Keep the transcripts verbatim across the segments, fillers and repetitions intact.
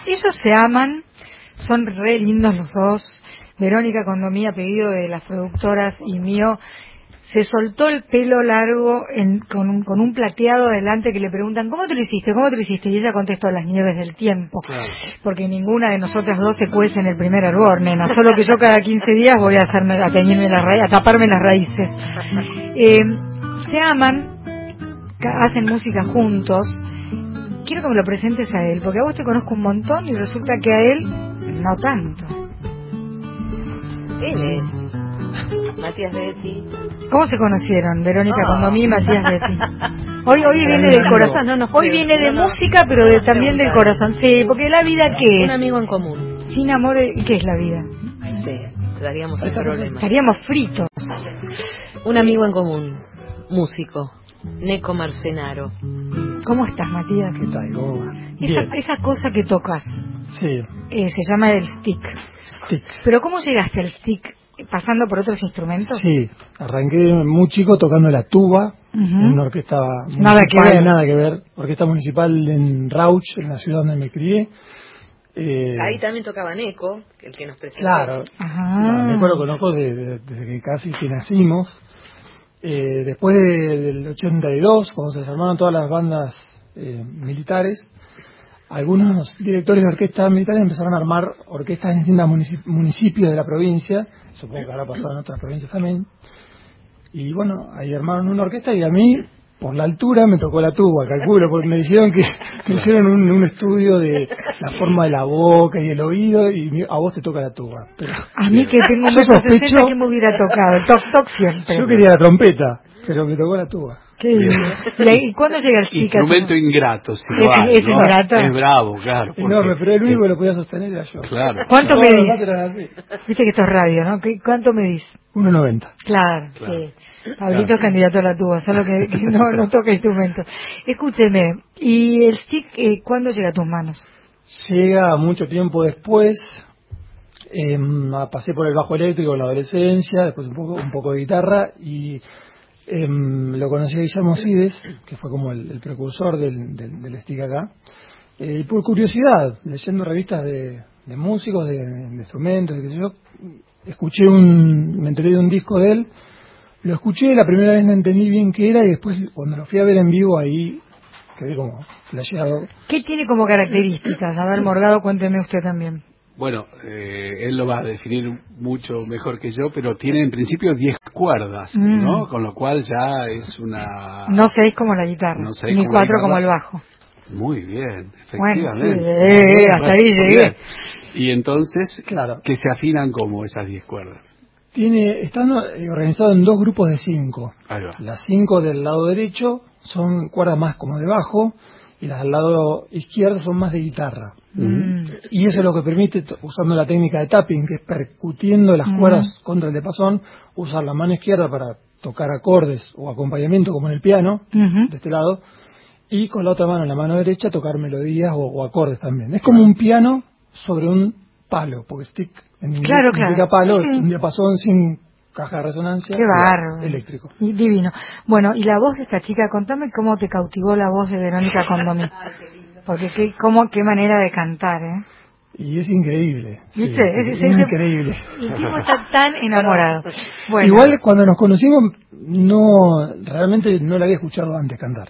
ellos se aman, son re lindos los dos. Verónica Condomí, a pedido de las productoras y mío, se soltó el pelo largo en, con, un, con un plateado adelante que le preguntan, ¿cómo te lo hiciste? ¿Cómo te lo hiciste? Y ella contestó, las nieves del tiempo. Claro. Porque ninguna de nosotras dos se cuece en el primer hervor, nena. Solo que yo cada quince días voy a hacerme, a teñirme las raíces, a taparme las raíces. Eh, se aman, hacen música juntos. Quiero que me lo presentes a él, porque a vos te conozco un montón y resulta que a él no tanto. Él es Matías Betti. ¿Cómo se conocieron, Verónica oh. Condomí y Matías Betti? Hoy hoy viene del corazón, no, no, hoy viene de no, música, pero de, también del corazón. Sí, porque la vida, ¿qué es? Un amigo en común. Sin amor, ¿qué es la vida? Sí, estaríamos sin problemas. Estaríamos fritos. Un amigo en común, músico, Neco Marcenaro. ¿Cómo estás, Matías? ¿Qué tal? ¿Cómo va? Esa, esa cosa que tocas. Sí. Eh, se llama el stick. Stick. ¿Pero cómo llegaste al stick? ¿Pasando por otros instrumentos? Sí, arranqué muy chico tocando la tuba, uh-huh. en una orquesta municipal, nada que ver. nada que ver, orquesta municipal en Rauch, en la ciudad donde me crié. Eh, Ahí también tocaba Neco, el que nos presentó. Claro, no, Neco lo conozco desde, desde que casi que nacimos. Eh, después de, del ochenta y dos, cuando se desarmaron todas las bandas eh, militares, algunos directores de orquestas militares empezaron a armar orquestas en distintos municipios de la provincia, supongo que habrá pasado en otras provincias también, y bueno, ahí armaron una orquesta y a mí, por la altura, me tocó la tuba, calculo, porque me dijeron que me hicieron un, un estudio de la forma de la boca y el oído, y a vos te toca la tuba. Pero, a mí que tengo un sospecho que me hubiera tocado, el toc toc siempre. Yo quería la trompeta, pero me tocó la tuba. Qué bien. ¿Y cuándo llega el stick? Instrumento ingrato, sí. ¿Es, hay, es ¿no? ingrato? Es bravo, claro. Enorme, pero el único que lo podía sostener era yo. Claro. ¿Cuánto no, medís? Viste que esto es radio, ¿no? ¿Cuánto medís? uno noventa. Claro, claro, sí. Pablito claro. Es candidato a la tuba, solo que, que no, no toca instrumentos. Escúcheme, ¿y el stick eh, cuándo llega a tus manos? Llega mucho tiempo después. Eh, pasé por el bajo eléctrico en la adolescencia, después un poco, un poco de guitarra y eh, lo conocí a Guillermo Cides, que fue como el, el precursor del, del, del stick acá. Eh, y por curiosidad, leyendo revistas de, de músicos, de, de instrumentos, de qué sé yo, escuché un, me enteré de un disco de él, lo escuché, la primera vez no entendí bien qué era y después cuando lo fui a ver en vivo ahí quedé como flasheado. ¿Qué tiene como características? A ver, Morgado, cuénteme usted también. Bueno, eh, él lo va a definir mucho mejor que yo, pero tiene en principio diez cuerdas, mm. ¿no? Con lo cual ya es una... No seis como la guitarra, no ni como cuatro como el bajo. Muy bien, Bueno, efectivamente. sí, eh, hasta ahí llegué. Bien. Y entonces, claro, que se afinan como esas diez cuerdas. Tiene, están organizados en dos grupos de cinco. Ahí va. Las cinco del lado derecho son cuerdas más como de bajo y las del lado izquierdo son más de guitarra. Mm. Y eso es lo que permite, usando la técnica de tapping, que es percutiendo las mm. cuerdas contra el diapasón, usar la mano izquierda para tocar acordes o acompañamiento como en el piano, uh-huh. de este lado, y con la otra mano, en la mano derecha, tocar melodías o, o acordes también. Es como un piano sobre un palo, porque stick en inglés claro, significa claro. palo, sí. es un diapasón sin caja de resonancia. Qué bárbaro. Eléctrico. Y divino. Bueno, y la voz de esta chica, contame cómo te cautivó la voz de Verónica Condomí. Porque qué, cómo, qué manera de cantar, ¿eh? Y es increíble. ¿Viste? Sí, es, es, es, es increíble. El tipo está tan enamorado. Bueno. Igual cuando nos conocimos, no realmente no la había escuchado antes cantar.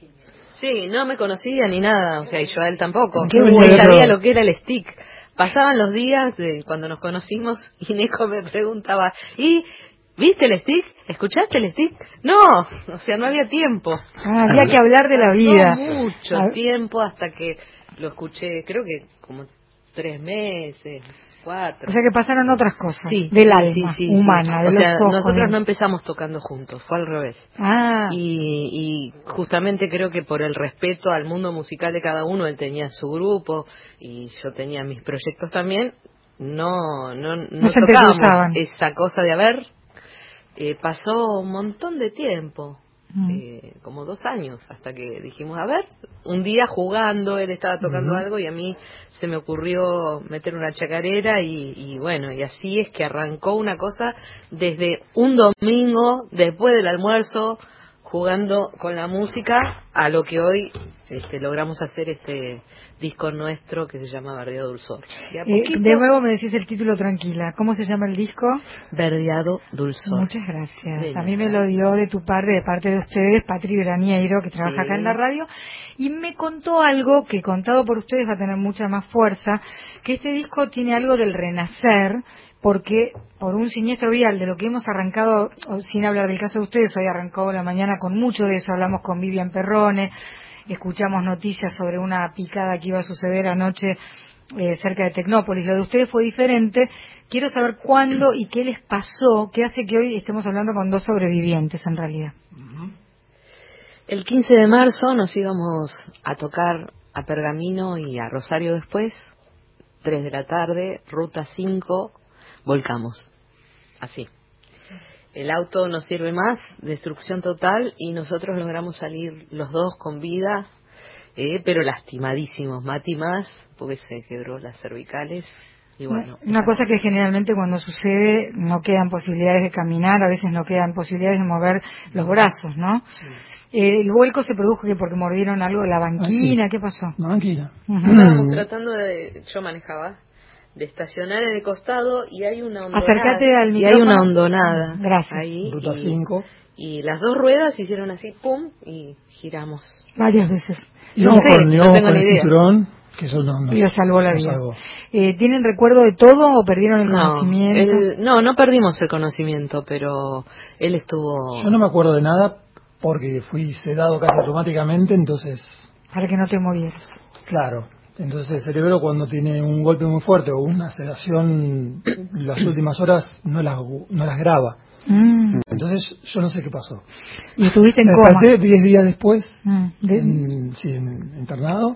Sí, no me conocía ni nada, o sea, y yo a él tampoco. Qué Ni sabía lo que era el stick. Pasaban los días de cuando nos conocimos y Neco me preguntaba, ¿y viste el stick? ¿Escuchaste el stick? No, o sea, no había tiempo. Ah, había que hablar de la vida. No mucho ah. tiempo hasta que lo escuché, creo que como tres meses, cuatro. O sea que pasaron otras cosas, sí, del sí, alma sí, sí, humana. Sí. De o los sea, ojos, nosotros de... no empezamos tocando juntos, fue al revés. Ah. Y, y justamente creo que por el respeto al mundo musical de cada uno, él tenía su grupo y yo tenía mis proyectos también, no, no, no, no tocábamos esa cosa de haber, eh, pasó un montón de tiempo. Mm. Eh, como dos años hasta que dijimos, a ver, un día jugando, él estaba tocando uh-huh. algo y a mí se me ocurrió meter una chacarera y, y bueno, y así es que arrancó una cosa desde un domingo después del almuerzo jugando con la música a lo que hoy este, logramos hacer este disco nuestro que se llama Verdeado Dulzor. Eh, de nuevo me decís el título, tranquila. ¿Cómo se llama el disco? Verdeado Dulzor. Muchas gracias. De A mí me lo dio de tu parte, de parte de ustedes, Patri Graniero, que trabaja sí. acá en la radio, y me contó algo que contado por ustedes va a tener mucha más fuerza, que este disco tiene algo del renacer, porque por un siniestro vial de lo que hemos arrancado, sin hablar del caso de ustedes, hoy arrancó la mañana con mucho de eso, hablamos con Vivian Perrone, escuchamos noticias sobre una picada que iba a suceder anoche eh, cerca de Tecnópolis. Lo de ustedes fue diferente. Quiero saber cuándo y qué les pasó, qué hace que hoy estemos hablando con dos sobrevivientes en realidad. El quince de marzo nos íbamos a tocar a Pergamino y a Rosario después, tres de la tarde, ruta cinco, volcamos. Así. El auto no sirve más, destrucción total, y nosotros logramos salir los dos con vida, eh, pero lastimadísimos. Mati más, porque se quebró las cervicales. Y bueno, una cosa que generalmente cuando sucede no quedan posibilidades de caminar, a veces no quedan posibilidades de mover los brazos, ¿no? Sí. Eh, el vuelco se produjo que porque mordieron algo, la banquina, ah, sí. ¿Qué pasó? La banquina. Uh-huh. Estábamos tratando de, yo manejaba, de estacionar en el costado y hay una hondonada. Acércate al micrófono. Y hay una hondonada. Gracias. Ahí, ruta cinco. Y, y las dos ruedas hicieron así, pum, y giramos. Varias veces. Y no, sé, con, no tengo con ni idea. Cinturón, que eso no, no, y lo salvó la vida. Eh, ¿Tienen recuerdo de todo o perdieron el no, conocimiento? Él, no, no perdimos el conocimiento, pero él estuvo... Yo no me acuerdo de nada porque fui sedado casi automáticamente, entonces... Para que no te movieras. Claro. Entonces el cerebro cuando tiene un golpe muy fuerte o una sedación, las últimas horas no las, no las graba. Mm. Entonces yo no sé qué pasó. ¿Y estuviste en me coma? Me desperté diez días después, mm. ¿De? en, sí, en, internado,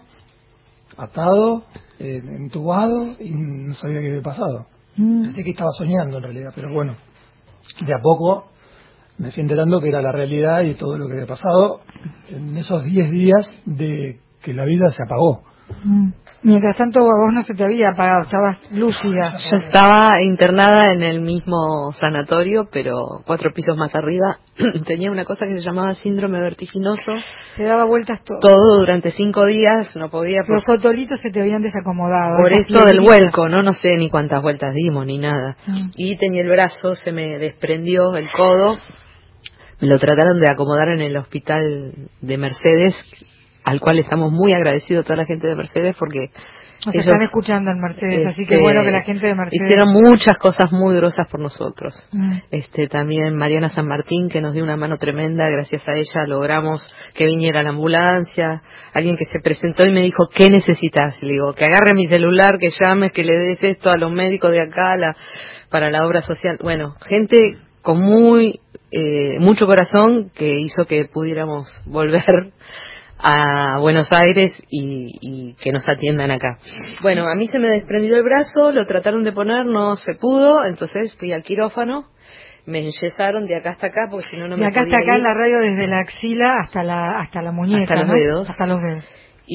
atado, eh, entubado y no sabía qué había pasado. Mm. Pensé que estaba soñando en realidad, pero bueno, de a poco me fui enterando que era la realidad y todo lo que había pasado en esos diez días de que la vida se apagó. Mm. Mientras tanto a vos no se te había apagado, estabas lúcida. Yo estaba internada en el mismo sanatorio, pero cuatro pisos más arriba. Tenía una cosa que se llamaba síndrome vertiginoso. Te daba vueltas todo. Todo durante cinco días, no podía. Por... Los otolitos se te habían desacomodado. Por esto del vuelco, ¿no? No sé ni cuántas vueltas dimos ni nada. Mm. Y tenía el brazo, se me desprendió el codo. Me lo trataron de acomodar en el hospital de Mercedes, al cual estamos muy agradecidos a toda la gente de Mercedes porque nos ellos, están escuchando en Mercedes, este, así que bueno que la gente de Mercedes hicieron muchas cosas muy grosas por nosotros. Mm. Este también Mariana San Martín, que nos dio una mano tremenda, gracias a ella logramos que viniera la ambulancia, alguien que se presentó y me dijo, ¿qué necesitas? Le digo, que agarre mi celular, que llames, que le des esto a los médicos de acá la, para la obra social. Bueno, gente con muy eh, mucho corazón que hizo que pudiéramos volver a Buenos Aires y, y que nos atiendan acá. Bueno, a mí se me desprendió el brazo, lo trataron de poner, no se pudo, entonces fui al quirófano, me enyesaron de acá hasta acá, porque si no, no me podía ir. De acá hasta acá en la radio, desde la axila hasta la hasta la muñeca, hasta los ¿no? dedos. Hasta los dedos.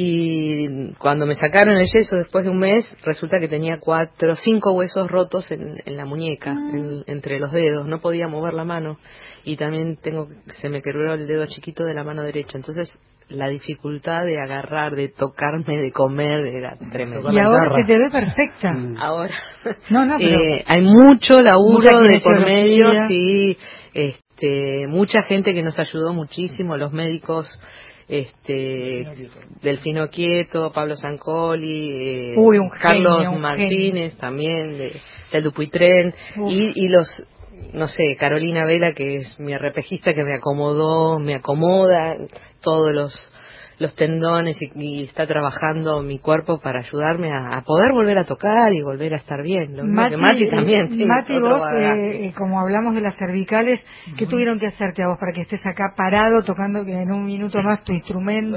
Y cuando me sacaron el yeso después de un mes, resulta que tenía cuatro, cinco huesos rotos en, en la muñeca, mm. en, entre los dedos, no podía mover la mano. Y también tengo, se me quebró el dedo chiquito de la mano derecha, entonces la dificultad de agarrar, de tocarme, de comer, era tremendo. Y ahora se te ve perfecta. Mm. Ahora. No, no, pero eh, hay mucho laburo de por medio, sí, este, mucha gente que nos ayudó muchísimo, los médicos, este, Delfino Quieto, Pablo Zancoli, eh, Uy, un Carlos genio, un Martínez genio. También, de, del Dupuytren, y, y los, no sé, Carolina Vela, que es mi arrepejista, que me acomodó, me acomoda todos los los tendones y, y está trabajando mi cuerpo para ayudarme a, a poder volver a tocar y volver a estar bien. Lo Mati, que Mati también. Eh, Mati, vos, eh, como hablamos de las cervicales, uh-huh. ¿qué tuvieron que hacerte a vos para que estés acá parado tocando que en un minuto más tu instrumento?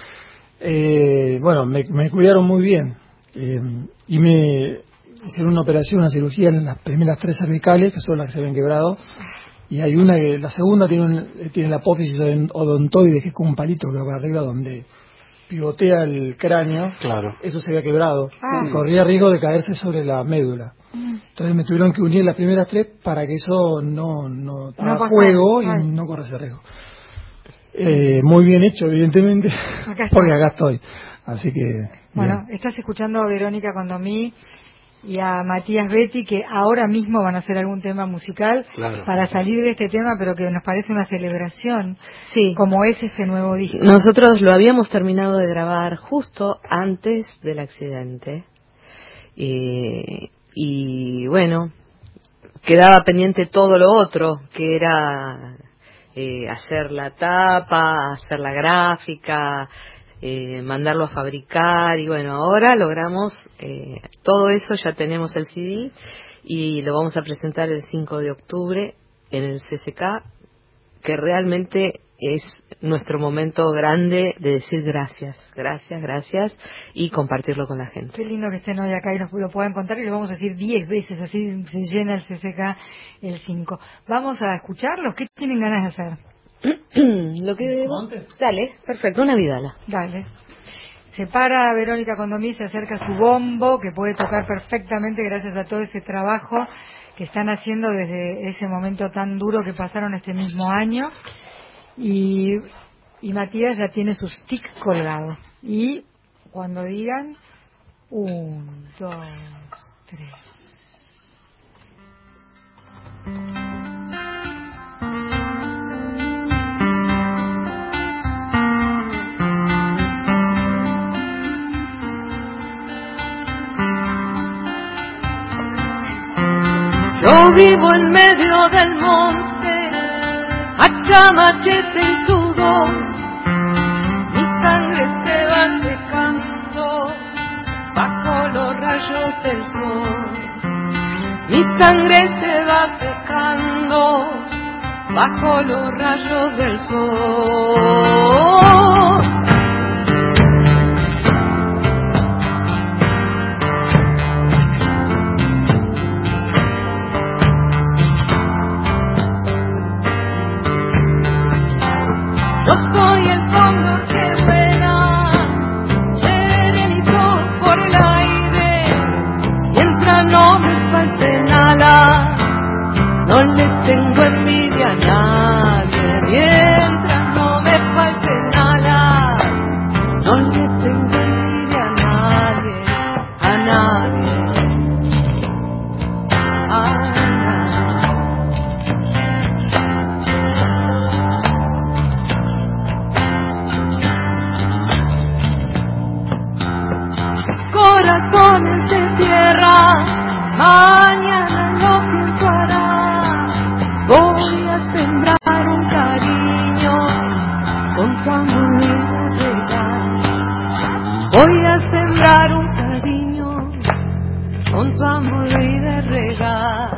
eh, bueno, me, me cuidaron muy bien eh, y me hicieron una operación, una cirugía en las primeras tres cervicales, que son las que se habían quebrado. Y hay una que, la segunda tiene, un, tiene la apófisis odontoide, que es como un palito que va para arriba donde pivotea el cráneo. Claro. Eso se había quebrado. Ah. Y corría riesgo de caerse sobre la médula. Entonces me tuvieron que unir las primeras tres para que eso no, no haga no juego y Ay. no corra ese riesgo. Eh, muy bien hecho, evidentemente, acá porque acá estoy. Así que... Bueno, bien. Estás escuchando a Verónica Condomí y a Matías Betti, que ahora mismo van a hacer algún tema musical claro. para salir de este tema, pero que nos parece una celebración, sí. como es este nuevo disco. Nosotros lo habíamos terminado de grabar justo antes del accidente. Y, y bueno, quedaba pendiente todo lo otro, que era eh, hacer la tapa, hacer la gráfica, eh, mandarlo a fabricar, y bueno, ahora logramos eh, todo eso, ya tenemos el C D y lo vamos a presentar el cinco de octubre en el C C K, que realmente es nuestro momento grande de decir gracias, gracias, gracias y compartirlo con la gente. Qué lindo que estén hoy acá y nos lo puedan contar, y lo vamos a decir diez veces, así se llena el C C K el cinco. Vamos a escucharlos. ¿Qué tienen ganas de hacer? Lo que... Dale, perfecto, una vidala. Dale. Se para Verónica Condomí, se acerca a su bombo, que puede tocar perfectamente gracias a todo ese trabajo que están haciendo desde ese momento tan duro que pasaron este mismo año. Y, y Matías ya tiene sus tics colgados. Y cuando digan, un, dos, tres. Yo vivo en medio del monte, hacha, machete y sudor, mi sangre se va secando bajo los rayos del sol. Mi sangre se va secando bajo los rayos del sol. Yo soy el cóndor que vuela, serenito por el aire, mientras no me falten alas, no le tengo envidia a nadie. Mientras no me falten alas, no le tengo envidia a nadie, a nadie, a nadie. Corazones de tierra, mañana lo pienso hará. Voy a sembrar un cariño con tu amor y de regar. Voy a sembrar un cariño con tu amor y de regar.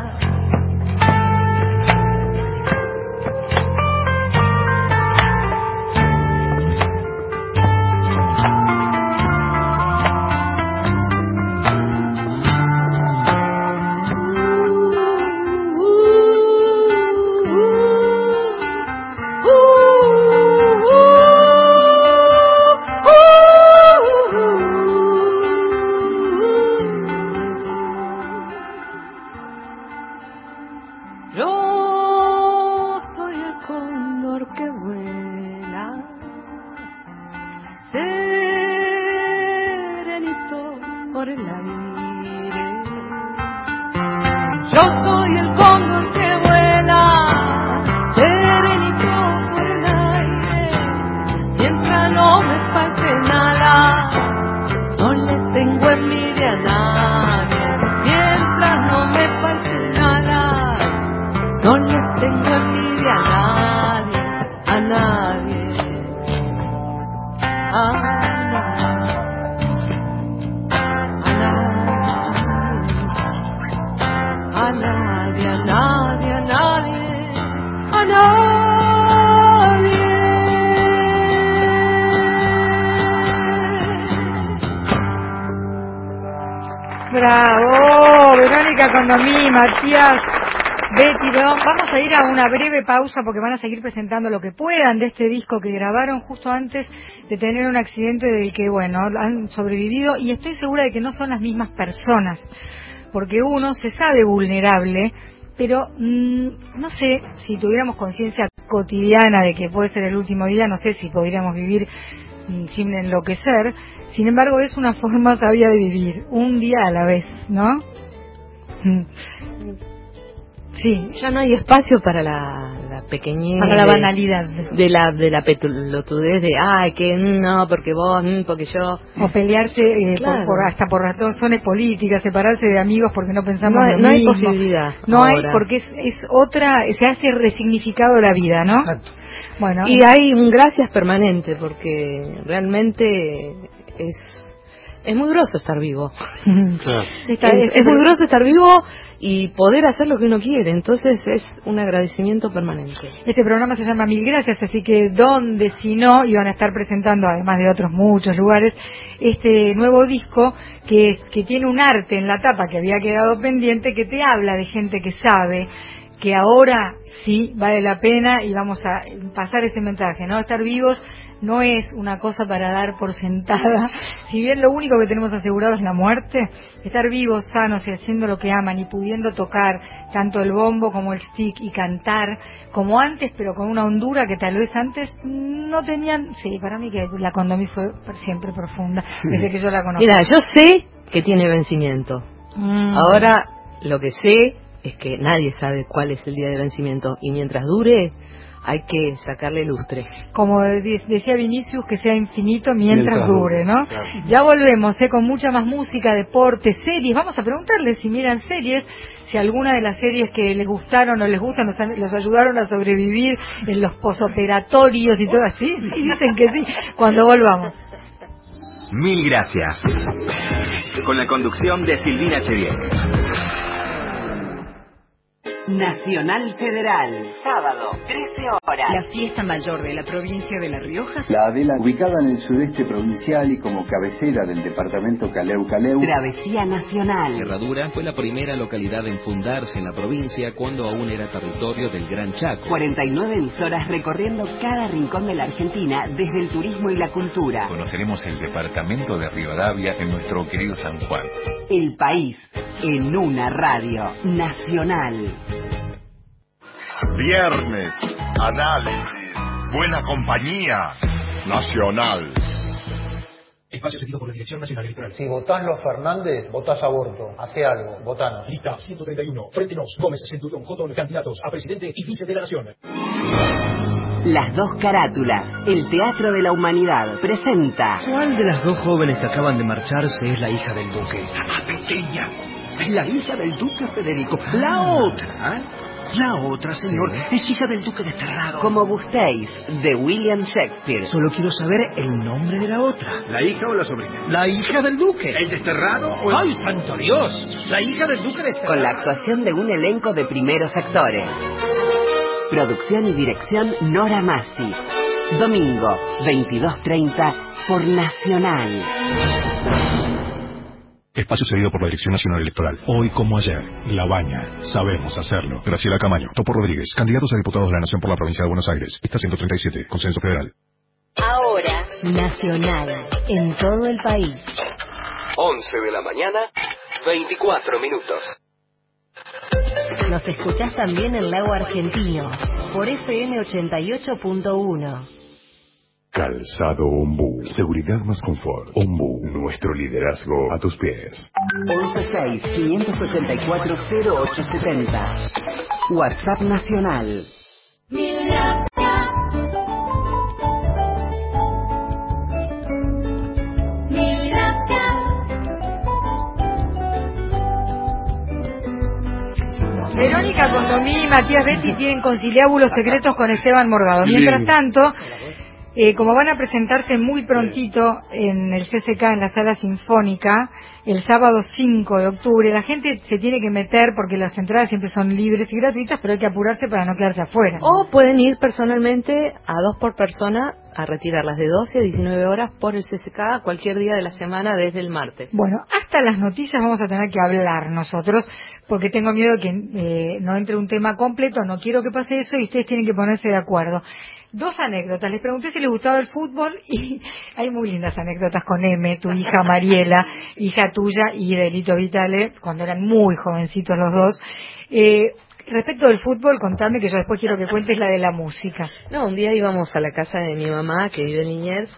Bravo, Verónica Condomí, Matías Betti. Vamos a ir a una breve pausa porque van a seguir presentando lo que puedan de este disco que grabaron justo antes de tener un accidente del que, bueno, han sobrevivido, y estoy segura de que no son las mismas personas, porque uno se sabe vulnerable, pero mmm, no sé si tuviéramos conciencia cotidiana de que puede ser el último día, no sé si podríamos vivir sin enloquecer. Sin embargo, es una forma sabia de vivir, un día a la vez, ¿no? Sí, ya no hay espacio para la, la pequeñez, para la banalidad, de la de la petulotudez de ay que no porque vos porque yo, o pelearse eh, claro. por, por hasta por razones políticas, separarse de amigos porque no pensamos no, lo no mismo. hay posibilidad no ahora. hay, porque es, es otra, se hace resignificado la vida, ¿no? Exacto. Bueno, y hay un gracias permanente porque realmente es es muy groso estar vivo. Claro. Esta, es, este es muy groso estar vivo y poder hacer lo que uno quiere, entonces es un agradecimiento permanente. Este programa se llama Mil Gracias, así que donde si no iban a estar presentando, además de otros muchos lugares, este nuevo disco que, que tiene un arte en la tapa que había quedado pendiente, que te habla de gente que sabe que ahora sí vale la pena y vamos a pasar ese mensaje, ¿no? Estar vivos no es una cosa para dar por sentada. Si bien lo único que tenemos asegurado es la muerte, estar vivos, sanos y haciendo lo que aman y pudiendo tocar tanto el bombo como el stick y cantar como antes, pero con una hondura que tal vez antes no tenían. Sí, para mí que la Condomí fue siempre profunda, desde que yo la conozco. Mira, yo sé que tiene vencimiento. Mm. Ahora, lo que sé es que nadie sabe cuál es el día de vencimiento y mientras dure hay que sacarle lustre. Como decía Vinicius, que sea infinito mientras, mientras dure, ¿no? Claro. Ya volvemos, ¿eh? Con mucha más música, deporte, series. Vamos a preguntarles si miran series, si alguna de las series que les gustaron o les gustan los, los ayudaron a sobrevivir en los posoperatorios y todo así. Sí, dicen que sí. Cuando volvamos. Mil gracias. Con la conducción de Silvina Chedier. Nacional Federal, sábado, trece horas. La fiesta mayor de la provincia de La Rioja. La Adela, ubicada en el sudeste provincial y como cabecera del departamento Caleu-Caleu. Travesía Nacional. Herradura fue la primera localidad en fundarse en la provincia cuando aún era territorio del Gran Chaco. cuarenta y nueve emisoras recorriendo cada rincón de la Argentina desde el turismo y la cultura. Conoceremos el departamento de Rivadavia en nuestro querido San Juan. El país en una radio nacional. Viernes, análisis, buena compañía, nacional. Espacio cedido por la Dirección Nacional Electoral. Si votás los Fernández, votás aborto. Hace algo, votanos. Lista ciento treinta y uno. Frente Nos, Gómez, Centurión, Jotón, candidatos a presidente y vice de la Nación. Las dos carátulas, el Teatro de la Humanidad, presenta. ¿Cuál de las dos jóvenes que acaban de marcharse es la hija del duque? La más pequeña. La hija del duque Federico. La otra, ¿eh? La otra, señor, sí. Es hija del duque desterrado. Como gustéis, de William Shakespeare. Solo quiero saber el nombre de la otra. ¿La hija o la sobrina? La hija del duque. ¿El desterrado o el...? ¡Ay, santo Dios! La hija del duque desterrado. Con la actuación de un elenco de primeros actores. Producción y dirección Nora Massi. Domingo, veintidós treinta, por Nacional. Espacio cedido por la Dirección Nacional Electoral. Hoy como ayer, La Baña. Sabemos hacerlo. Graciela Camaño, Topo Rodríguez, candidatos a diputados de la Nación por la Provincia de Buenos Aires. Lista ciento treinta y siete, Consenso Federal. Ahora, Nacional, en todo el país. once de la mañana, veinticuatro minutos. Nos escuchás también en Lago Argentino, por F M ochenta y ocho punto uno. Calzado Ombú. Seguridad más confort. Ombú. Nuestro liderazgo a tus pies. once seis, quinientos ochenta y cuatro, cero ocho setenta. WhatsApp Nacional. Mil gracias. Mil gracias. Verónica Condomí y Matías Betti tienen conciliábulos secretos con Esteban Morgado. Mientras tanto, Eh, como van a presentarse muy prontito en el C C K, en la Sala Sinfónica, el sábado cinco de octubre, la gente se tiene que meter porque las entradas siempre son libres y gratuitas, pero hay que apurarse para no quedarse afuera. O pueden ir personalmente a dos por persona a retirarlas de doce a diecinueve horas por el C C K cualquier día de la semana desde el martes. Bueno, hasta las noticias vamos a tener que hablar nosotros, porque tengo miedo de que eh, no entre un tema completo, no quiero que pase eso y ustedes tienen que ponerse de acuerdo. Dos anécdotas. Les pregunté si les gustaba el fútbol y hay muy lindas anécdotas con M, tu hija Mariela, hija tuya, y Delito Vitale, cuando eran muy jovencitos los dos. Eh, respecto del fútbol, contame, que yo después quiero que cuentes la de la música. No, un día íbamos a la casa de mi mamá, que vive en Liniers,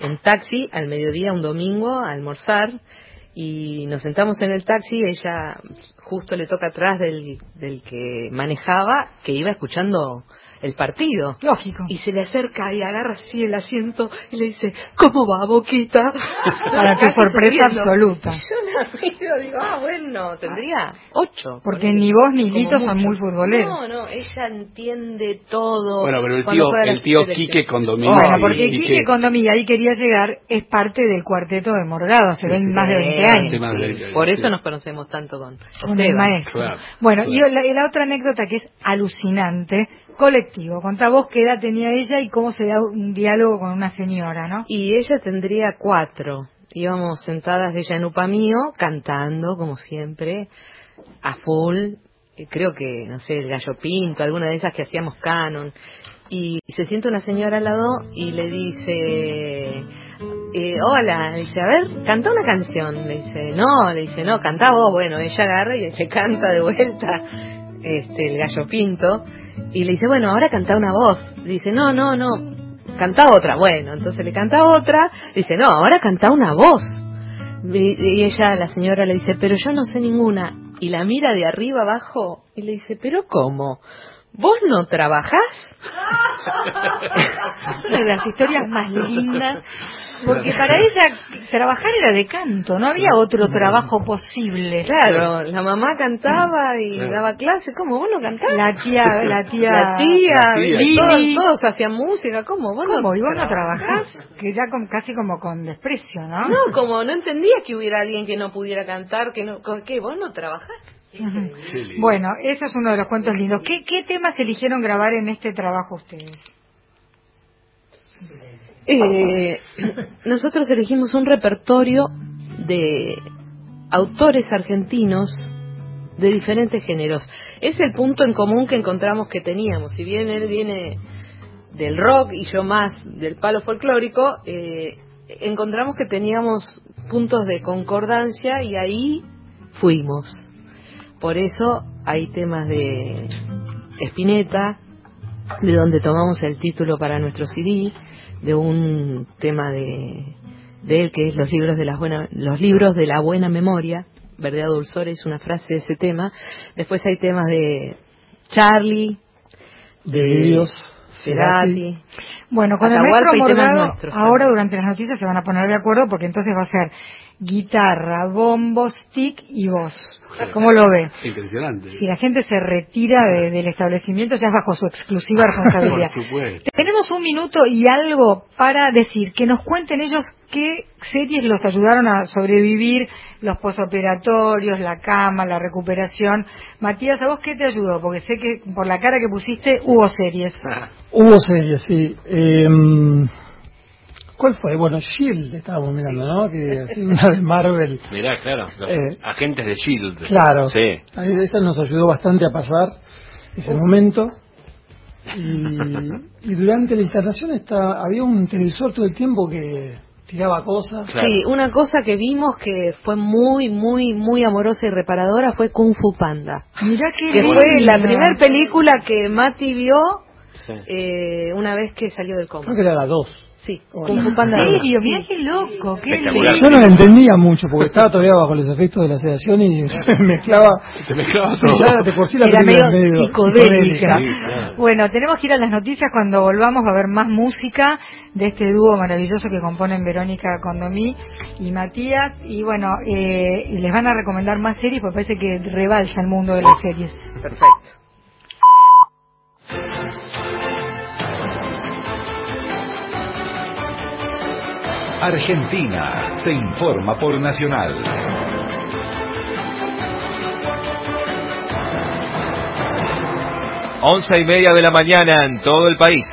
en taxi al mediodía un domingo a almorzar y nos sentamos en el taxi. Ella justo le toca atrás del, del que manejaba, que iba escuchando el partido. Lógico. Y se le acerca y agarra así el asiento y le dice, ¿cómo va, Boquita? Para tu sorpresa absoluta. Y yo la miro y digo, ah, bueno, tendría ocho. Porque ponele. Ni vos ni Lito son muy futboleros. No, no, ella entiende todo. Bueno, pero el tío, el tío Quique Condomí. Bueno, porque y, Quique Condomí, ahí quería llegar, es parte del cuarteto de Morgado, se ven sí, más de veinte años. Más de veinte, por sí. eso nos conocemos tanto con, con el maestro. Claro, bueno, claro. Y la, la otra anécdota que es alucinante, colectivo. Contá vos qué edad tenía ella y cómo se da un diálogo con una señora, ¿no? Y ella tendría cuatro. Íbamos sentadas ella en Upa Mío, cantando, como siempre, a full. Creo que, no sé, el Gallo Pinto, alguna de esas que hacíamos canon. Y se sienta una señora al lado y le dice, eh, hola, le dice, a ver, canta una canción. Le dice, no, le dice, no, cantá vos. Bueno, ella agarra y le canta de vuelta este el Gallo Pinto. Y le dice, bueno, ahora canta una voz. Le dice, no, no, no, canta otra. Bueno, entonces le canta otra. Le dice, no, ahora canta una voz. Y, y ella, la señora, le dice, pero yo no sé ninguna. Y la mira de arriba abajo y le dice, ¿pero cómo? ¿Vos no trabajás? Es una de las historias más lindas, porque para ella trabajar era de canto, no había otro trabajo posible. Claro, la mamá cantaba y claro. daba clases, ¿cómo? ¿Vos no cantás? La tía, la tía, la tía, la tía todos, todos hacían música, ¿cómo? ¿Vos ¿Cómo? No ¿Y vos no trabajás? Que ya con, casi como con desprecio, ¿no? No, como no entendía que hubiera alguien que no pudiera cantar, que no, ¿qué? ¿Vos no trabajás? Uh-huh. Bueno, eso es uno de los cuentos lindos. ¿Qué, qué temas eligieron grabar en este trabajo ustedes? Eh, nosotros elegimos un repertorio de autores argentinos de diferentes géneros. Es el punto en común que encontramos que teníamos. Si bien él viene del rock y yo más del palo folclórico, eh, encontramos que teníamos puntos de concordancia y ahí fuimos. Por eso hay temas de Spinetta, de donde tomamos el título para nuestro C D, de un tema de, de él que es los libros de la buena, los libros de la buena memoria. Verdad Dulzor es una frase de ese tema. Después hay temas de Charlie, de, de Dios, Cerati. Bueno, con Atahualpa el maestro Morgado, nuestros, ahora durante las noticias se van a poner de acuerdo porque entonces va a ser guitarra, bombo, stick y voz. ¿Cómo lo ve? Impresionante. Si la gente se retira de, del establecimiento ya es bajo su exclusiva responsabilidad. Por supuesto. Tenemos un minuto y algo para decir, que nos cuenten ellos qué series los ayudaron a sobrevivir, los posoperatorios, la cama, la recuperación. Matías, ¿a vos qué te ayudó? Porque sé que por la cara que pusiste hubo series. Hubo series, sí. Eh, ¿Cuál fue? Bueno, Shield estábamos mirando, ¿no? Que así una de Marvel. Mirá, claro, los eh, agentes de Shield. Claro. Sí. Esa nos ayudó bastante a pasar ese momento. Y, y durante la instalación está, había un televisor todo el tiempo que tiraba cosas. Claro. Sí, una cosa que vimos que fue muy, muy, muy amorosa y reparadora fue Kung Fu Panda. Mirá qué que lindo. Fue la primera película que Mati vio sí. eh, una vez que salió del coma. Creo que era la dos. Sí, oh, Kung Fu Panda. ¿En serio? Mirá qué loco, qué lindo. Yo no la entendía mucho porque estaba todavía bajo los efectos de la sedación y se mezclaba. Se te mezclaba todo. Ya de por sí la era medio, medio psicodélica. Sí, claro. Bueno, tenemos que ir a las noticias. Cuando volvamos va a haber más música de este dúo maravilloso que componen Verónica Condomí y Matías. Y bueno, eh, les van a recomendar más series porque parece que rebalsa el mundo de las series. Perfecto. Argentina se informa por Nacional. Once y media de la mañana en todo el país.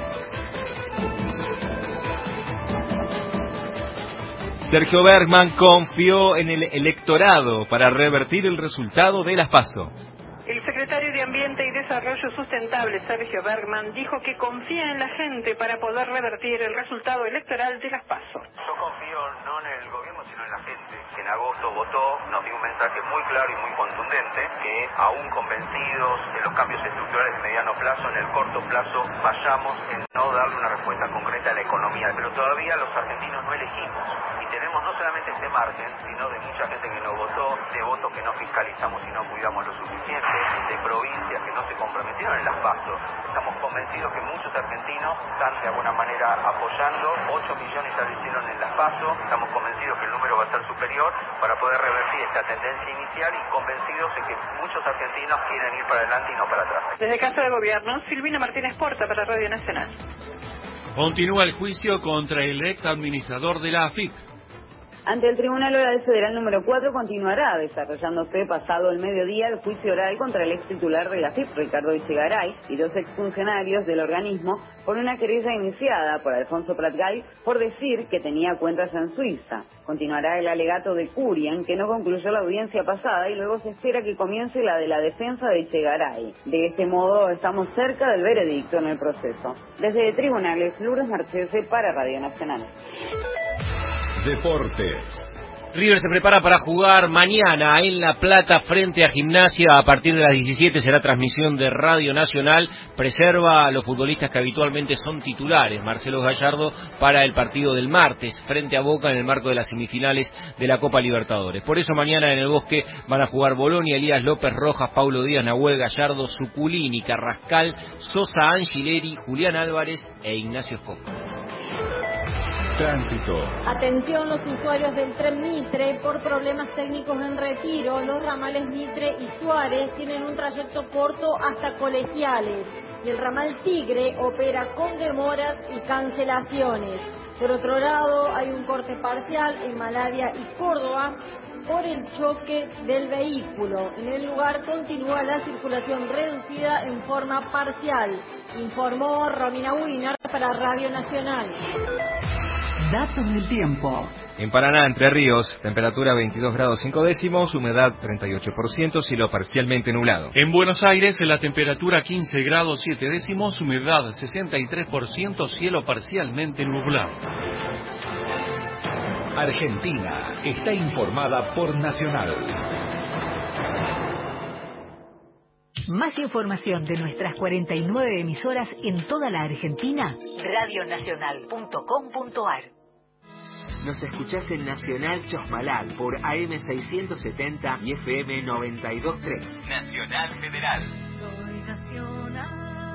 Sergio Bergman confió en el electorado para revertir el resultado de las PASO. El secretario de Ambiente y Desarrollo Sustentable, Sergio Bergman, dijo que confía en la gente para poder revertir el resultado electoral de las PASO. Yo confío no en el gobierno, sino en la gente, que en agosto votó, nos dio un mensaje muy claro y muy contundente, que aún convencidos de los cambios estructurales de mediano plazo, en el corto plazo fallamos en no darle una respuesta concreta a la economía, pero todavía los argentinos no elegimos, y tenemos no solamente este margen, sino de mucha gente que no votó, de votos que no fiscalizamos y no cuidamos lo suficiente, de provincias que no se comprometieron en las PASO. Estamos convencidos que muchos argentinos están de alguna manera apoyando, ocho millones ya lo hicieron en las PASO, estamos convencidos que el número va a ser superior para poder revertir esta tendencia inicial y convencidos de que muchos argentinos quieren ir para adelante y no para atrás. Desde Casa de Gobierno, Silvina Martínez Porta para Radio Nacional. Continúa el juicio contra el ex administrador de la A F I P. Ante el Tribunal Oral Federal número cuatro continuará desarrollándose pasado el mediodía el juicio oral contra el ex titular de la A F I P, Ricardo Echegaray, y dos exfuncionarios del organismo por una querella iniciada por Alfonso Pratgay por decir que tenía cuentas en Suiza. Continuará el alegato de Curian, que no concluyó la audiencia pasada, y luego se espera que comience la de la defensa de Echegaray. De este modo estamos cerca del veredicto en el proceso. Desde Tribunales, Lourdes Marchese para Radio Nacional. Deportes. River se prepara para jugar mañana en La Plata frente a Gimnasia. A partir de las diecisiete será transmisión de Radio Nacional. Preserva a los futbolistas que habitualmente son titulares. Marcelo Gallardo para el partido del martes frente a Boca en el marco de las semifinales de la Copa Libertadores. Por eso mañana en el Bosque van a jugar Bolonia, Elías López, Rojas, Paulo Díaz, Nahuel Gallardo, Suculini, Carrascal, Sosa, Angileri, Julián Álvarez e Ignacio Escoco. Tránsito. Atención los usuarios del tren Mitre, por problemas técnicos en Retiro, los ramales Mitre y Suárez tienen un trayecto corto hasta Colegiales y el ramal Tigre opera con demoras y cancelaciones. Por otro lado, hay un corte parcial en Malavia y Córdoba por el choque del vehículo. En el lugar continúa la circulación reducida en forma parcial, informó Romina Wiener para Radio Nacional. Datos del tiempo. En Paraná, Entre Ríos, temperatura veintidós grados cinco décimos, humedad treinta y ocho por ciento, cielo parcialmente nublado. En Buenos Aires, la temperatura quince grados siete décimos, humedad sesenta y tres por ciento, cielo parcialmente nublado. Argentina está informada por Nacional. Más información de nuestras cuarenta y nueve emisoras en toda la Argentina, radionacional punto com punto ar. Nos escuchás en Nacional Chosmalal por A M seiscientos setenta y F M noventa y dos punto tres. Nacional Federal. Soy nacional.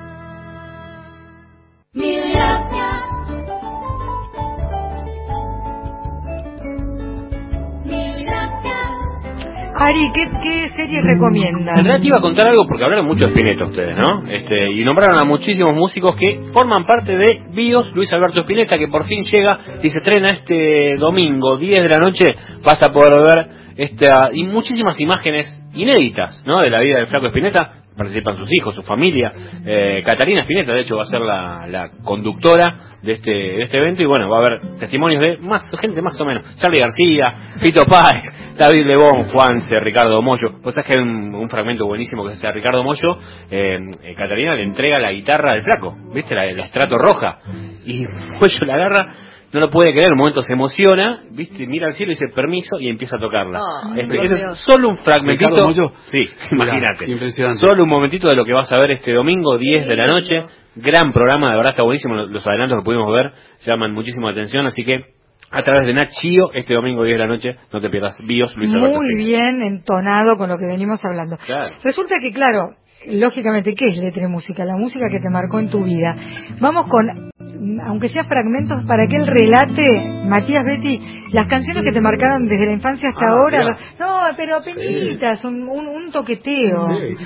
Mil gracias. Mil gracias. Ari, ¿qué, qué series recomiendan? En realidad te iba a contar algo porque hablaron mucho de Spinetta ustedes, ¿no? Este, y nombraron a muchísimos músicos que forman parte de BIOS. Luis Alberto Spinetta, que por fin llega y se estrena este domingo, diez de la noche. Vas a poder ver esta y muchísimas imágenes inéditas, ¿no? De la vida del flaco Spinetta. Participan sus hijos, su familia. Eh, Catalina Spinetta, de hecho, va a ser la, la conductora de este, de este evento. Y bueno, va a haber testimonios de más gente más o menos. Charly García, Fito Páez, David Lebón, Juanse, Ricardo Mollo. Vos sabés que hay un, un fragmento buenísimo que es de Ricardo Mollo. Eh, eh, Catalina le entrega la guitarra del flaco, ¿viste? La, la estrato roja. Y Mollo la agarra. No lo puede creer, un momento se emociona, viste, mira al cielo y dice permiso y empieza a tocarla. Oh, este, ese es solo un fragmentito. Sí, imagínate. Impresionante. Solo un momentito de lo que vas a ver este domingo, diez de la noche. Gran programa, de verdad está buenísimo. Los adelantos que pudimos ver llaman muchísimo la atención, así que a través de Nat Chio, este domingo diez de la noche, no te pierdas BIOS, Luis Alberto. Muy bien entonado con lo que venimos hablando. Claro. Resulta que, claro, lógicamente, ¿qué es letra y música? La música que te marcó en tu vida. Vamos con, aunque sea fragmentos, para que él relate, Matías Betti, las canciones que te marcaron desde la infancia hasta ah, ahora. Claro. No, pero penitas, sí. un, un, un toqueteo. Sí.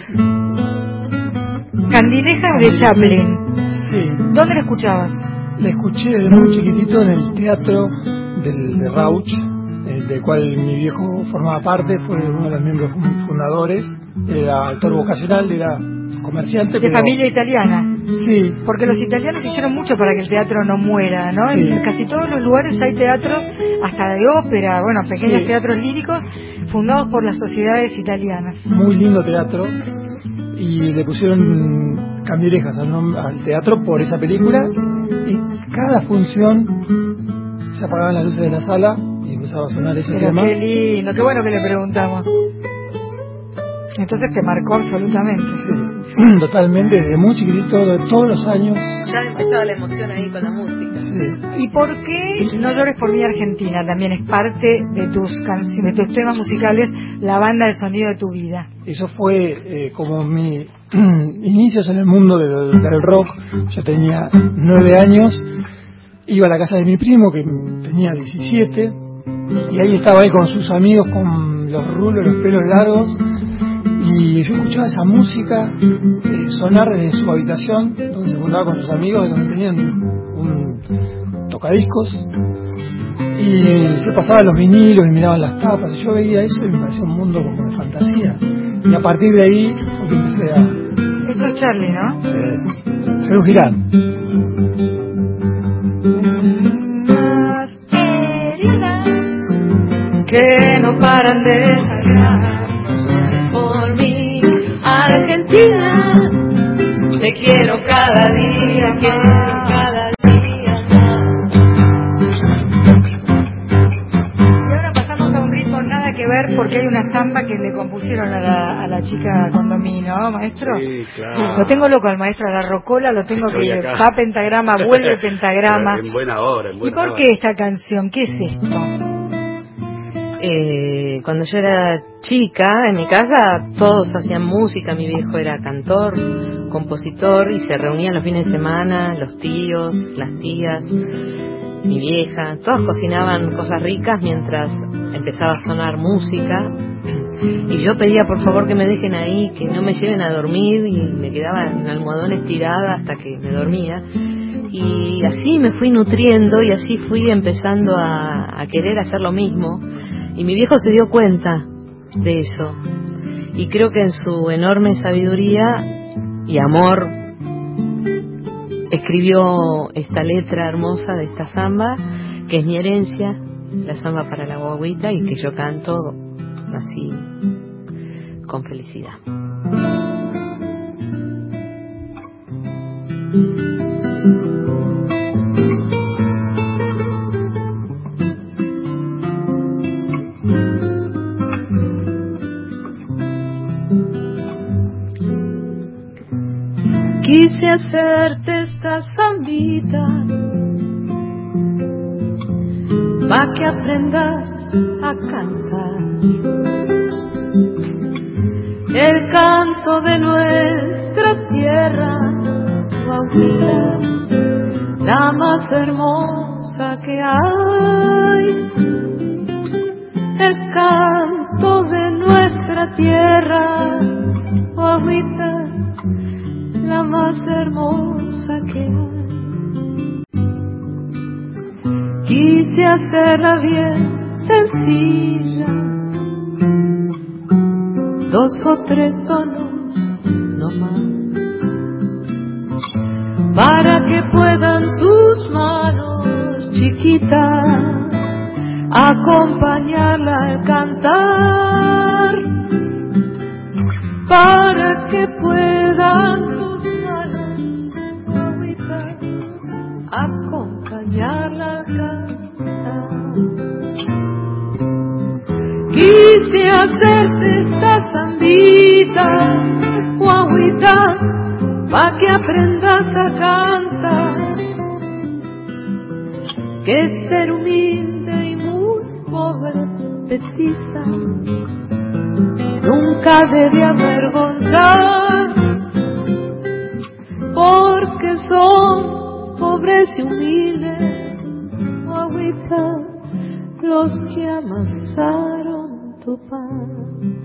Candilejas de Chaplin. Sí. ¿Dónde la escuchabas? La escuché desde muy chiquitito en el teatro del, de Rauch, eh, del cual mi viejo formaba parte, fue uno de los miembros fundadores. Era actor vocacional, era comerciante. De pero... familia italiana. Sí. Porque los italianos hicieron mucho para que el teatro no muera, ¿no? Sí. En casi todos los lugares hay teatros, hasta de ópera, bueno, pequeños sí. teatros líricos, fundados por las sociedades italianas. Muy lindo teatro, y le pusieron Candilejas al, nom- al teatro por esa película, y cada función se apagaban las luces de la sala y empezaba a sonar ese Pero tema. qué lindo, qué bueno que le preguntamos. Entonces te marcó absolutamente. Sí, totalmente, desde muy chiquitito, de todos los años. Ya estaba la emoción ahí con la música. Sí. ¿Y por qué No llores por mí Argentina? También es parte de tus canciones, de tus temas musicales, la banda de sonido de tu vida. Eso fue eh, como mi inicios en el mundo del, del rock. Yo tenía nueve años, iba a la casa de mi primo que tenía diecisiete, y ahí estaba ahí con sus amigos con los rulos, los pelos largos, y yo escuchaba esa música eh, sonar desde su habitación, donde se juntaba con sus amigos, donde tenían un tocadiscos, y se pasaban los vinilos y miraban las tapas. Yo veía eso y me parecía un mundo como de fantasía, y a partir de ahí fue que empecé a... Esto es Charlie, ¿no? Sí, Serú Girán. Que no paran de sacar por mí, Argentina. Te quiero cada día, quiero cada día más. Y ahora pasamos a un ritmo nada que ver, porque hay una samba que le compusieron a la, a la chica Condomí, ¿no, maestro? Sí, claro. Lo tengo loco al maestro, a la rocola lo tengo Estoy que acá. va pentagrama, vuelve pentagrama. En buena hora, en ¿Y buena por hora. qué esta canción? ¿Qué es esto? Eh, cuando yo era chica, en mi casa todos hacían música, mi viejo era cantor, compositor, y se reunían los fines de semana, los tíos, las tías, mi vieja, todos cocinaban cosas ricas mientras empezaba a sonar música, y yo pedía por favor que me dejen ahí, que no me lleven a dormir, y me quedaba en el almohadón estirada hasta que me dormía. Y así me fui nutriendo y así fui empezando a, a querer hacer lo mismo. Y mi viejo se dio cuenta de eso. Y creo que en su enorme sabiduría y amor escribió esta letra hermosa de esta samba, que es mi herencia, la samba para la guaguita, y que yo canto así con felicidad. Quise hacerte esta zambita pa' que aprendas a cantar el canto de nuestra tierra, guaguita, la más hermosa que hay. El canto de nuestra tierra, guaguita, la más hermosa que hay. Quise hacerla bien sencilla, dos o tres tonos no más, para que puedan tus manos chiquitas acompañarla al cantar, para que puedan acompañarla a cantar. Quise hacerte esta zambita, guaguita, pa' que aprendas a cantar, que es ser humilde y muy pobre petiza nunca debe avergonzar, porque son pobres y humildes, guaguita, los que amasaron tu pan.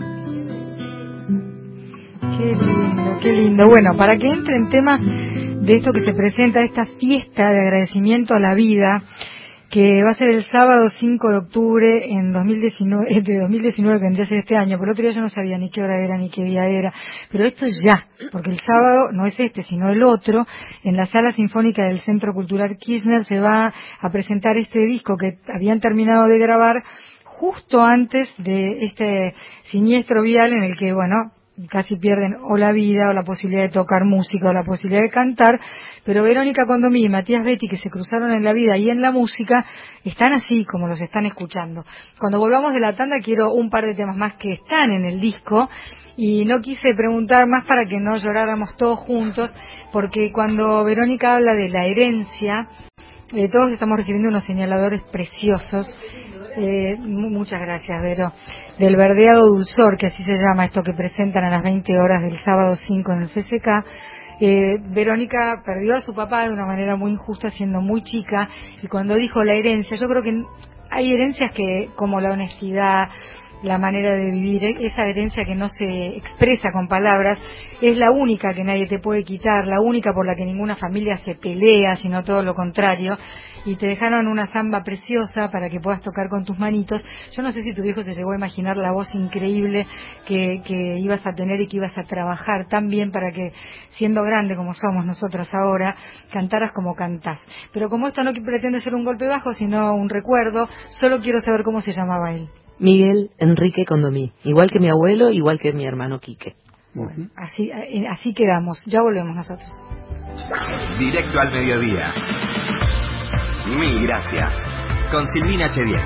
Qué lindo, qué lindo. Bueno, para que entre en temas de esto que se presenta, esta fiesta de agradecimiento a la vida, que va a ser el sábado cinco de octubre en dos mil diecinueve, de dos mil diecinueve, que vendría a ser este año. Por el otro día yo no sabía ni qué hora era ni qué día era, pero esto es ya, porque el sábado no es este sino el otro. En la Sala Sinfónica del Centro Cultural Kirchner se va a presentar este disco que habían terminado de grabar justo antes de este siniestro vial en el que, bueno, casi pierden o la vida o la posibilidad de tocar música o la posibilidad de cantar, pero Verónica Condomí y Matías Betti, que se cruzaron en la vida y en la música, están así como los están escuchando. Cuando volvamos de la tanda quiero un par de temas más que están en el disco, y no quise preguntar más para que no lloráramos todos juntos, porque cuando Verónica habla de la herencia, eh, todos estamos recibiendo unos señaladores preciosos. Eh, muchas gracias, Vero. Del verdeado dulzor, que así se llama esto que presentan a las veinte horas del sábado cinco en el C C K. Eh, Verónica perdió a su papá de una manera muy injusta siendo muy chica, y cuando dijo la herencia, yo creo que hay herencias que, como la honestidad, la manera de vivir, esa herencia que no se expresa con palabras, es la única que nadie te puede quitar, la única por la que ninguna familia se pelea, sino todo lo contrario. Y te dejaron una samba preciosa para que puedas tocar con tus manitos. Yo no sé si tu viejo se llegó a imaginar la voz increíble que, que ibas a tener y que ibas a trabajar tan bien para que, siendo grande como somos nosotras ahora, cantaras como cantás. Pero como esto no pretende ser un golpe bajo, sino un recuerdo, solo quiero saber cómo se llamaba él. Miguel Enrique Condomí, igual que mi abuelo, igual que mi hermano Quique. Bueno, así, así quedamos. Ya volvemos nosotros. Directo al mediodía. Mil gracias. Con Silvina Chediel.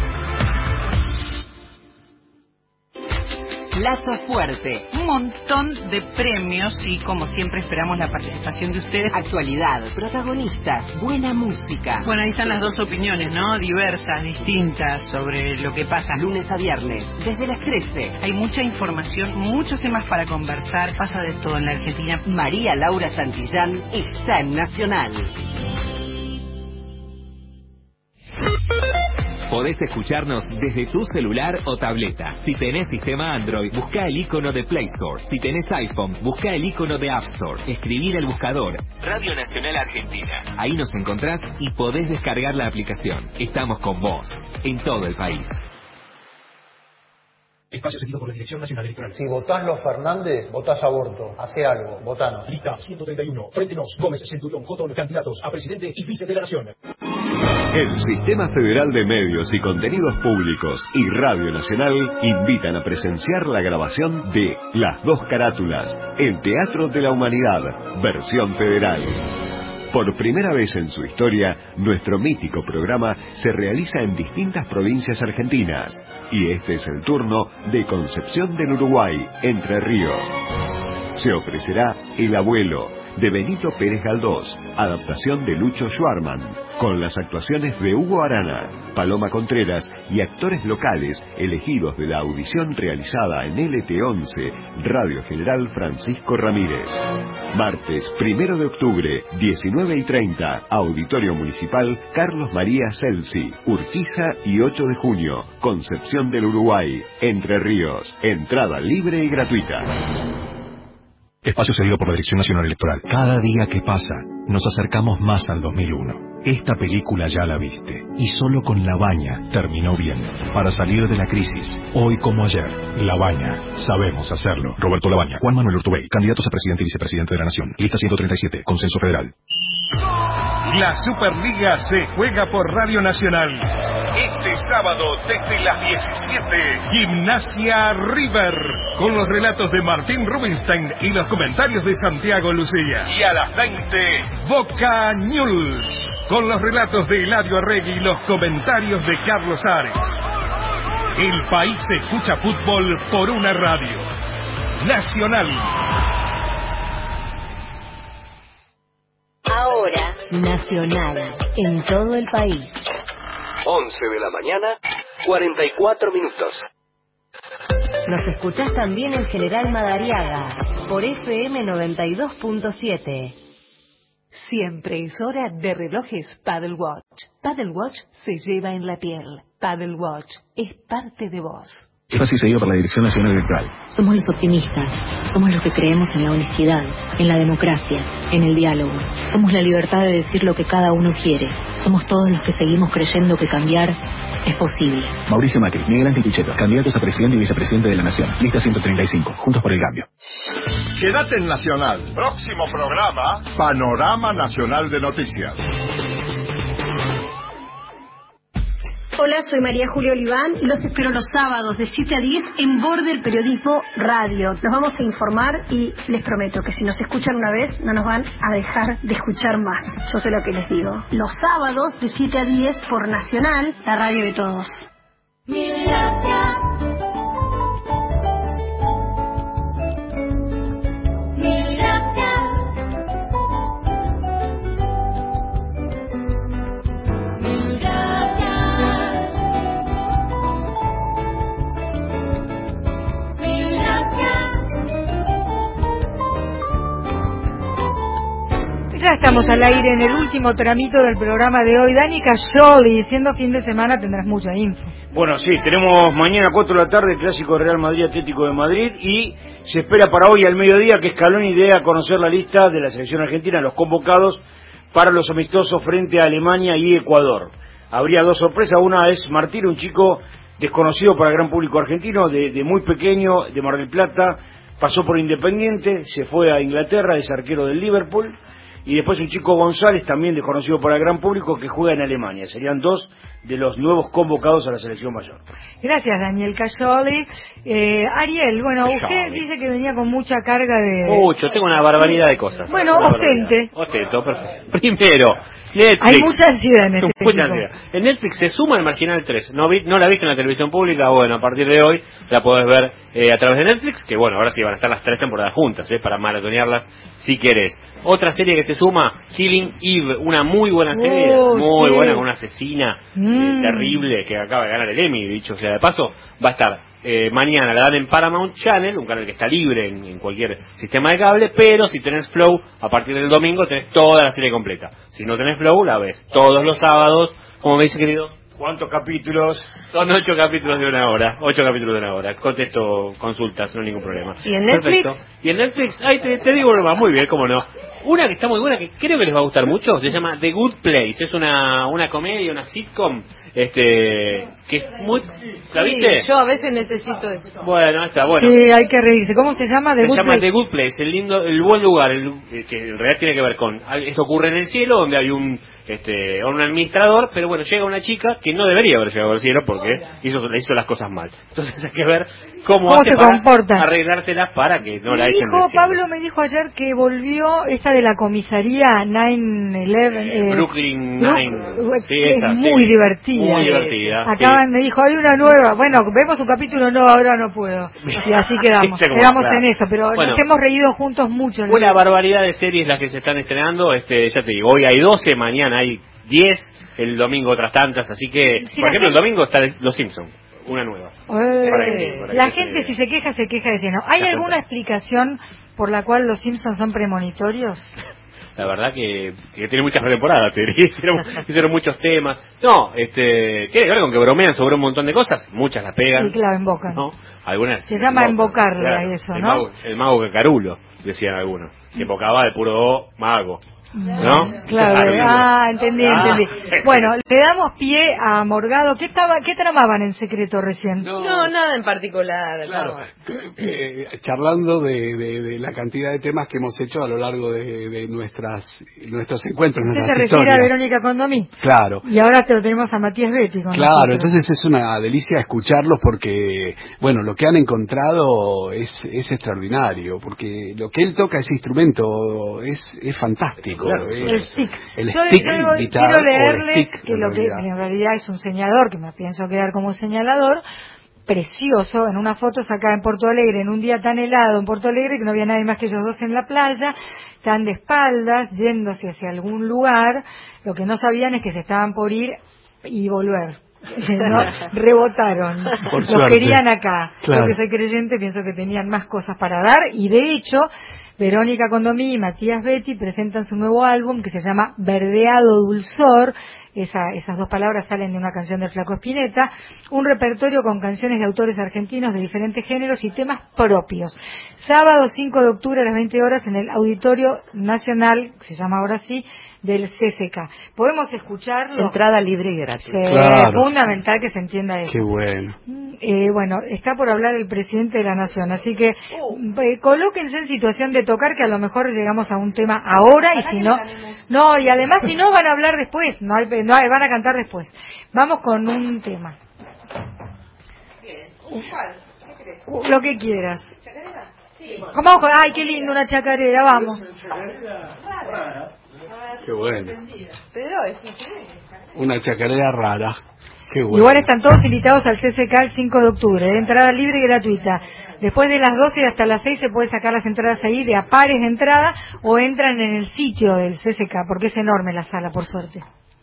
Plaza Fuerte. Un montón de premios y, como siempre, esperamos la participación de ustedes. Actualidad, protagonistas, buena música. Bueno, ahí están las dos opiniones, ¿no? Diversas, distintas, sobre lo que pasa. Lunes a viernes, desde las trece. Hay mucha información, muchos temas para conversar. Pasa de todo en la Argentina. María Laura Santillán está en Nacional. Podés escucharnos desde tu celular o tableta. Si tenés sistema Android, busca el icono de Play Store. Si tenés iPhone, busca el icono de App Store. Escribir el buscador Radio Nacional Argentina. Ahí nos encontrás y podés descargar la aplicación. Estamos con vos, en todo el país. Espacio seguido por la Dirección Nacional Electoral. Si votás los Fernández, votás aborto. Hace algo, votanos. Lista ciento treinta y uno. Frente Nos, Gómez, Centurión, Jotón, candidatos a presidente y vice de la Nación. El Sistema Federal de Medios y Contenidos Públicos y Radio Nacional invitan a presenciar la grabación de Las Dos Carátulas, el Teatro de la Humanidad, versión federal. Por primera vez en su historia, nuestro mítico programa se realiza en distintas provincias argentinas, y este es el turno de Concepción del Uruguay, Entre Ríos. Se ofrecerá El Abuelo, de Benito Pérez Galdós, adaptación de Lucho Schwarman, con las actuaciones de Hugo Arana, Paloma Contreras y actores locales elegidos de la audición realizada en L T once, Radio General Francisco Ramírez. Martes primero de octubre, diecinueve y treinta, Auditorio Municipal Carlos María Celsi, Urquiza, y ocho de junio, Concepción del Uruguay, Entre Ríos. Entrada libre y gratuita. Espacio cedido por la Dirección Nacional Electoral. Cada día que pasa, nos acercamos más al dos mil uno. Esta película ya la viste, y solo con La Baña terminó bien. Para salir de la crisis, hoy como ayer, La Baña, sabemos hacerlo. Roberto Labaña, Juan Manuel Urtubey, candidatos a presidente y vicepresidente de la Nación. Lista ciento treinta y siete, Consenso Federal. La Superliga se juega por Radio Nacional. Este sábado desde las diecisiete, Gimnasia River, con los relatos de Martín Rubinstein y los comentarios de Santiago Lucía. Y a las veinte, Boca News, con los relatos de Eladio Arregui y los comentarios de Carlos Ares. El país escucha fútbol por una radio. Nacional. Ahora, Nacional, en todo el país. once de la mañana, cuarenta y cuatro minutos. Nos escuchás también en General Madariaga, por F M noventa y dos punto siete. Siempre es hora de relojes Paddle Watch. Paddle Watch se lleva en la piel. Paddle Watch es parte de vos. Espacio seguido por la Dirección Nacional Electoral. Somos los optimistas, somos los que creemos en la honestidad, en la democracia, en el diálogo. Somos la libertad de decir lo que cada uno quiere. Somos todos los que seguimos creyendo que cambiar es posible. Mauricio Macri, Miguel Ángel Pichetto, candidatos a presidente y vicepresidente de la Nación. Lista ciento treinta y cinco, Juntos por el Cambio. Quédate en Nacional. Próximo programa, Panorama Nacional de Noticias. Hola, soy María Julia Oliván y los espero los sábados de siete a diez en Borde Periodismo Radio. Nos vamos a informar y les prometo que si nos escuchan una vez no nos van a dejar de escuchar más. Yo sé lo que les digo. Los sábados de siete a diez por Nacional, la radio de todos. Mil gracias. Mil gracias. Mil gracias. Mil gracias. Ya estamos al aire en el último tramito del programa de hoy. Dani Cascioli, siendo fin de semana tendrás mucha info. Bueno, sí, tenemos mañana cuatro de la tarde el clásico Real Madrid Atlético de Madrid y se espera para hoy al mediodía que Scaloni dé a conocer la lista de la selección argentina, los convocados para los amistosos frente a Alemania y Ecuador. Habría dos sorpresas, una es Martín, un chico desconocido para el gran público argentino, de, de muy pequeño, de Mar del Plata, pasó por Independiente, se fue a Inglaterra, es arquero del Liverpool. Y después un chico González, también desconocido para el gran público, que juega en Alemania. Serían dos de los nuevos convocados a la selección mayor. Gracias, Daniel Cascioli. Eh, Ariel, bueno, Cascioli. Usted dice que venía con mucha carga de... Mucho, tengo una barbaridad de cosas. Bueno, ostente. Ostento, perfecto. Primero, Netflix. Hay mucha ansiedad en este Mucha ansiedad. En Netflix se suma el Marginal tres. ¿No, vi, ¿No la viste en la televisión pública? Bueno, a partir de hoy la podés ver eh, a través de Netflix, que bueno, ahora sí van a estar las tres temporadas juntas, eh, para maratonearlas si querés. Otra serie que se suma, Killing Eve, una muy buena serie, oh, muy sí. buena, con una asesina mm. eh, terrible que acaba de ganar el Emmy, dicho sea de paso. Va a estar eh, mañana, la dan en Paramount Channel, un canal que está libre en, en cualquier sistema de cable, pero si tenés Flow, a partir del domingo tenés toda la serie completa. Si no tenés Flow, la ves todos los sábados, como me dice querido. ¿Cuántos capítulos? Son ocho capítulos de una hora. Ocho capítulos de una hora. Contesto consultas, no hay ningún problema. ¿Y en Netflix? Perfecto. Y en Netflix, ay, te, te digo nomás, muy bien, cómo no. Una que está muy buena, que creo que les va a gustar mucho, se llama The Good Place. Es una una comedia, una sitcom, este, que es muy... ¿La viste? Sí, yo a veces necesito eso. Bueno, está bueno. Sí, hay que reírse. ¿Cómo se llama? The se Good llama Place? The Good Place, el lindo, el buen lugar, el, que en realidad tiene que ver con... Esto ocurre en el cielo, donde hay un este un administrador, pero bueno, llega una chica que no debería haber llegado al cielo porque hizo, le hizo las cosas mal. Entonces hay que ver cómo, ¿Cómo hace se para comporta? arreglárselas para que no me la echen dijo, del cielo. Pablo me dijo ayer que volvió esta de la comisaría nueve once. Eh, Brooklyn Nine. Sí, que esa, es muy sí. divertida. Muy divertida. Acaban, sí. me dijo, hay una nueva. Bueno, vemos un capítulo, no, ahora no puedo. Y así quedamos. Quedamos claro. en eso, pero bueno, nos hemos reído juntos mucho. ¿No? Una barbaridad de series las que se están estrenando. Este, ya te digo, hoy hay doce, mañana hay diez, el domingo otras tantas. Así que, si por ejemplo, gente... el domingo está Los Simpsons. Una nueva. Eh, para que, para la gente, se... si se queja, se queja de lleno. ¿Hay la alguna gente. explicación por la cual los Simpsons son premonitorios? La verdad que, que tiene muchas temporadas, te diría. Hicieron, hicieron muchos temas. No, este, tiene que ver con que bromean sobre un montón de cosas. Muchas las pegan. Sí, claro, invocan. ¿No? Algunas. Se llama invocarla, claro, eso, el ¿no? Mago, el mago Cacarulo, decían algunos. Que invocaba de puro mago. ¿No? Claro, ah, entendí, ah, entendí. Bueno, le damos pie a Morgado. ¿Qué estaba, qué tramaban en secreto recién? No, no nada en particular. Claro, eh, charlando de, de, de la cantidad de temas que hemos hecho a lo largo de, de nuestras nuestros encuentros, ¿Usted nuestras se refiere historias. a Verónica Condomí? Claro. Y ahora te lo tenemos a Matías Betti. Con claro, nosotros. Entonces es una delicia escucharlos porque, bueno, lo que han encontrado es, es extraordinario, porque lo que él toca, ese instrumento, es, es fantástico. Claro, es, el stick. El yo, stick yo guitar, quiero leerle stick, que lo que en realidad es un señalador, que me pienso quedar como señalador, precioso, en una foto sacada en Porto Alegre, en un día tan helado en Porto Alegre que no había nadie más que ellos dos en la playa, están de espaldas, yéndose hacia algún lugar, lo que no sabían es que se estaban por ir y volver. ¿No? Rebotaron, por los suerte. querían acá. Claro. Yo que soy creyente pienso que tenían más cosas para dar, y de hecho Verónica Condomí y Matías Betti presentan su nuevo álbum que se llama Verdeado Dulzor. Esa, esas dos palabras salen de una canción del Flaco Spinetta, un repertorio con canciones de autores argentinos de diferentes géneros y temas propios. Sábado cinco de octubre a las veinte horas en el Auditorio Nacional, se llama ahora sí, del C C K. ¿Podemos escucharlo? Entrada libre y gratis. Sí, claro. Fundamental que se entienda eso. Qué bueno. Eh, bueno, está por hablar el presidente de la Nación, así que eh, colóquense en situación de tocar, que a lo mejor llegamos a un tema ahora, y si no, No, y además si no van a hablar después, no, hay, no hay, van a cantar después. Vamos con un tema. ¿Cuál? ¿Qué crees? Uh, lo que quieras. ¿Chacarera? Sí. Vamos con, ay, qué lindo, una chacarera, vamos. Qué bueno. Pero es Una chacarera rara. Qué bueno. Igual están todos invitados al C C K el cinco de octubre, de entrada libre y gratuita. Después de las doce y hasta las seis se puede sacar las entradas ahí de a pares de entrada o entran en el sitio del C C K, porque es enorme la sala, por suerte.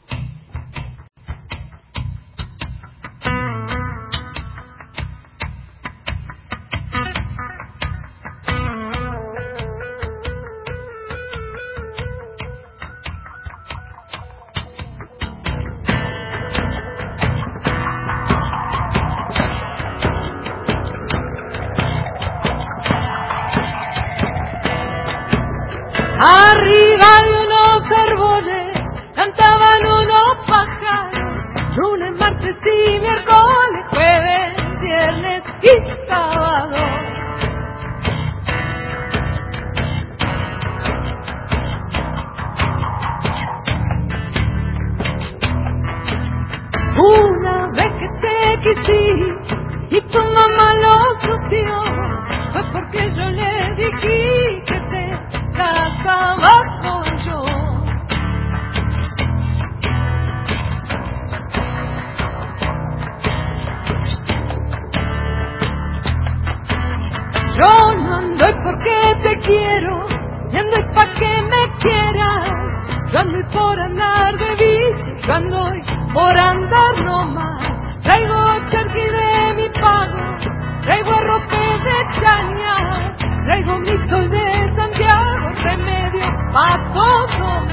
Arriba de unos árboles cantaban unos pájaros, lunes, martes y miércoles, jueves, viernes y sábado. Una vez que te quisí y tu mamá lo sufrió, fue porque yo le dije que te casaba con yo. Yo no ando porque te quiero, y ando pa' que me quieras. Yo ando por andar de bici, yo ando por andar nomás. Traigo charqui de mi pago, traigo arrope de caña, traigo mi sol de Santiago, remedio pa' todo